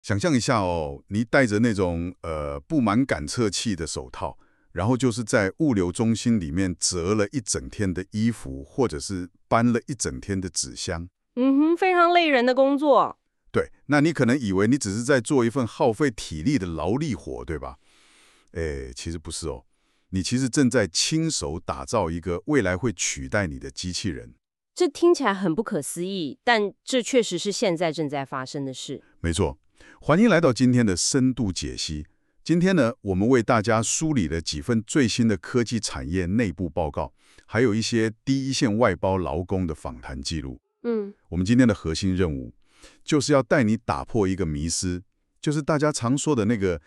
想象一下哦，你戴着那种布满感测器的手套，然后就是在物流中心里面折了一整天的衣服，或者是搬了一整天的纸箱。 嗯哼，非常累人的工作。 对，那你可能以为你只是在做一份耗费体力的劳力活，对吧？其实不是哦，你其实正在亲手打造一个未来会取代你的机器人。 这听起来很不可思议，但这确实是现在正在发生的事。 没错，欢迎来到今天的深度解析。今天呢，我们为大家梳理了几份最新的科技产业内部报告，还有一些第一线外包劳工的访谈记录。我们今天的核心任务就是要带你打破一个迷思，就是大家常说的那个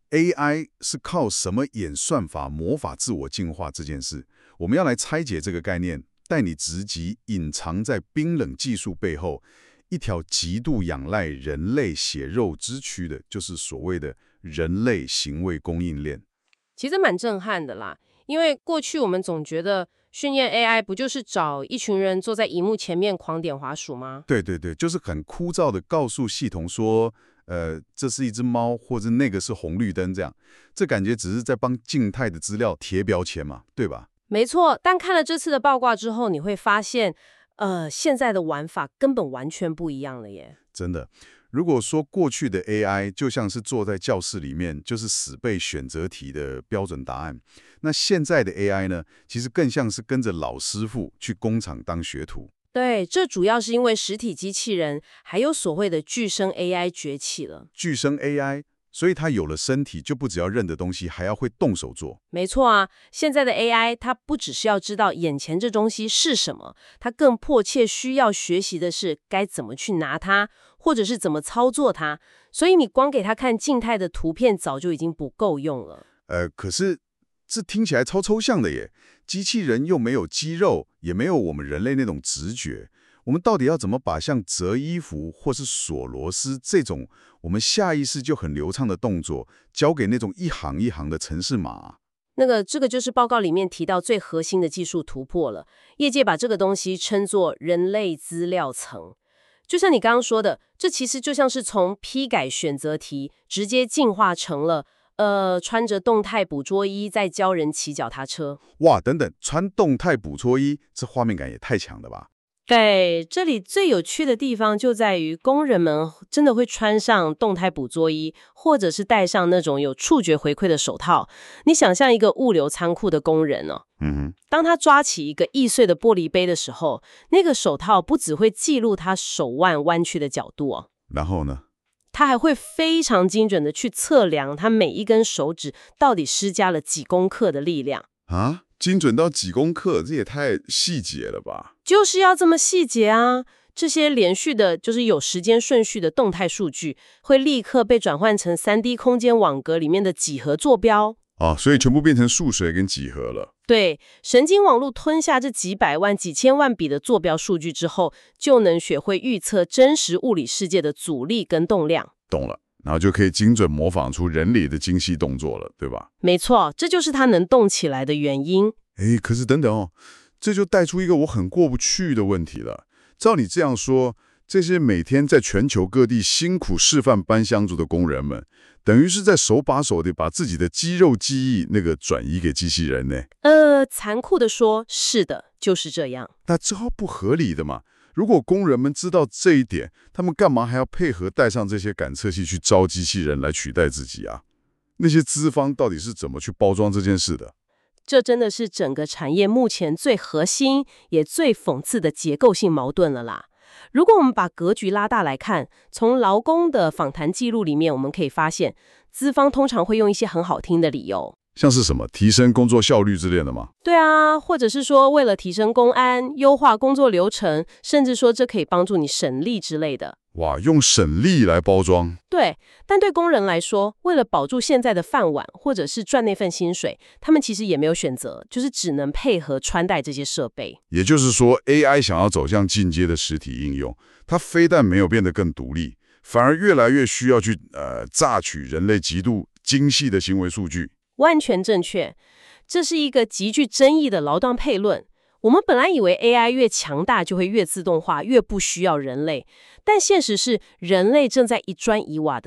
AI 是靠什么演算法、魔法自我进化这件事。我们要来拆解这个概念，带你直击隐藏在冰冷技术背后一条极度仰赖人类血肉之躯的，就是所谓的人类行为供应链。 其实蛮震撼的啦，因为过去我们总觉得训练 AI 不就是找一群人坐在荧幕前面狂点滑鼠吗？ 对对对，就是很枯燥的告诉系统说，这是一只猫，或者那个是红绿灯，这样，这感觉只是在帮静态的资料贴标签嘛，对吧？ 没错，但看了这次的报告之后，你会发现，现在的玩法根本完全不一样了耶。 真的，如果说过去的 AI 就像是坐在教室里面，就是死背选择题的标准答案，那现在的 AI 呢，其实更像是跟着老师傅去工厂当学徒。 对，这主要是因为实体机器人还有所谓的具声 AI 崛起了。 具声 AI，所以它有了身体，就不只要认得东西，还要会动手做。 没错啊，现在的 AI 它不只是要知道眼前这东西是什么，它更迫切需要学习的是该怎么去拿它，或者是怎么操作它。所以你光给它看静态的图片，早就已经不够用了。 可是这听起来超抽象的耶，机器人又没有肌肉，也没有我们人类那种直觉。我们到底要怎么把像折衣服或是锁螺丝这种我们下意识就很流畅的动作，交给那种一行一行的程式码？ 这个就是报告里面提到最核心的技术突破了。业界把这个东西称作人类资料层。就像你刚刚说的，这其实就像是从批改选择题直接进化成了穿着动态捕捉衣在教人骑脚踏车。 哇，等等，穿动态捕捉衣，这画面感也太强了吧？ 对，这里最有趣的地方就在于工人们真的会穿上动态捕捉衣，或者是戴上那种有触觉回馈的手套。你想象一个物流仓库的工人哦，当他抓起一个易碎的玻璃杯的时候，那个手套不只会记录他手腕弯曲的角度哦， 然后呢？ 他还会非常精准的去测量他每一根手指到底施加了几公克的力量。 啊，精准到几公克，这也太细节了吧？ 就是要这么细节啊！这些连续的，就是有时间顺序的动态数据，会立刻被转换成3D 空间网格里面的几何坐标。 所以全部变成数学跟几何了。 对，神经网络吞下这几百万、几千万笔的坐标数据之后，就能学会预测真实物理世界的阻力跟动量。 懂了，然后就可以精准模仿出人体的精细动作了，对吧？ 没错，这就是它能动起来的原因。 可是等等哦，这就带出一个我很过不去的问题了。照你这样说，这些每天在全球各地辛苦示范搬箱子的工人们，等于是在手把手地把自己的肌肉记忆转移给机器人呢？ 残酷地说，是的，就是这样。 那这不合理的嘛？如果工人们知道这一点，他们干嘛还要配合带上这些感测器去招机器人来取代自己啊？那些资方到底是怎么去包装这件事的？ 这真的是整个产业目前最核心也最讽刺的结构性矛盾了啦。如果我们把格局拉大来看，从劳工的访谈记录里面，我们可以发现，资方通常会用一些很好听的理由， 像是什么提升工作效率之类的吗？ 对啊，或者是说为了提升工安、优化工作流程，甚至说这可以帮助你省力之类的。 哇，用省力来包装。 对，但对工人来说，为了保住现在的饭碗，或者是赚那份薪水，他们其实也没有选择，就是只能配合穿戴这些设备。 也就是说 ，AI 想要走向进阶的实体应用，它非但没有变得更独立，反而越来越需要去榨取人类极度精细的行为数据。 完全正确，这是一个极具争议的劳动悖论。我们本来以为 AI 越强大就会越自动化，越不需要人类，但现实是人类正在一砖一瓦的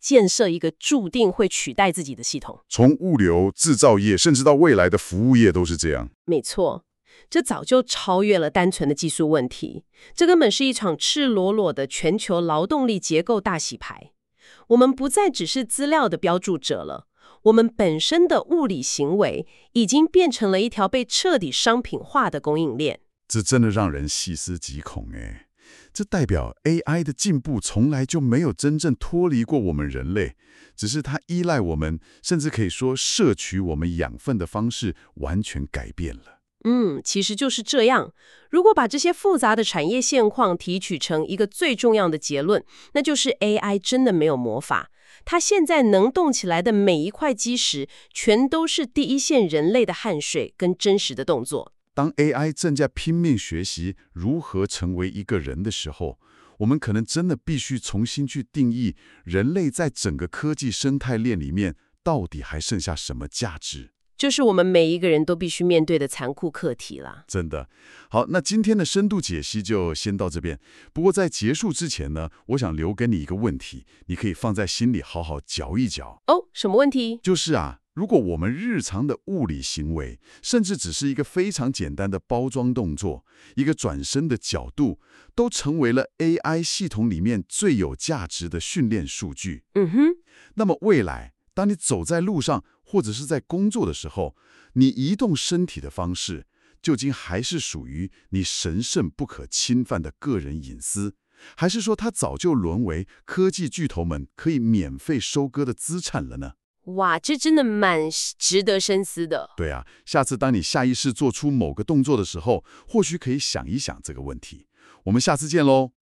建设一个注定会取代自己的系统。 从物流、制造业，甚至到未来的服务业都是这样。 没错，这早就超越了单纯的技术问题，这根本是一场赤裸裸的全球劳动力结构大洗牌。我们不再只是资料的标注者了，我们本身的物理行为已经变成了一条被彻底商品化的供应链。 这真的让人细思极恐哎！这代表 AI 的进步从来就没有真正脱离过我们人类，只是它依赖我们，甚至可以说摄取我们养分的方式完全改变了。 其实就是这样。如果把这些复杂的产业现况提取成一个最重要的结论，那就是 AI 真的没有魔法。它现在能动起来的每一块基石，全都是第一线人类的汗水跟真实的动作。 当 AI 正在拼命学习如何成为一个人的时候，我们可能真的必须重新去定义人类在整个科技生态链里面到底还剩下什么价值。 就是我们每一个人都必须面对的残酷课题了。 真的。好，那今天的深度解析就先到这边。不过在结束之前呢，我想留给你一个问题，你可以放在心里好好嚼一嚼。 哦，什么问题？ 就是如果我们日常的物理行为，甚至只是一个非常简单的包装动作，一个转身的角度，都成为了 AI 系统里面最有价值的训练数据，那么未来当你走在路上或者是在工作的时候，你移动身体的方式，究竟还是属于你神圣不可侵犯的个人隐私，还是说它早就沦为科技巨头们可以免费收割的资产了呢？ 哇，这真的蛮值得深思的。 对下次当你下意识做出某个动作的时候，或许可以想一想这个问题。我们下次见喽。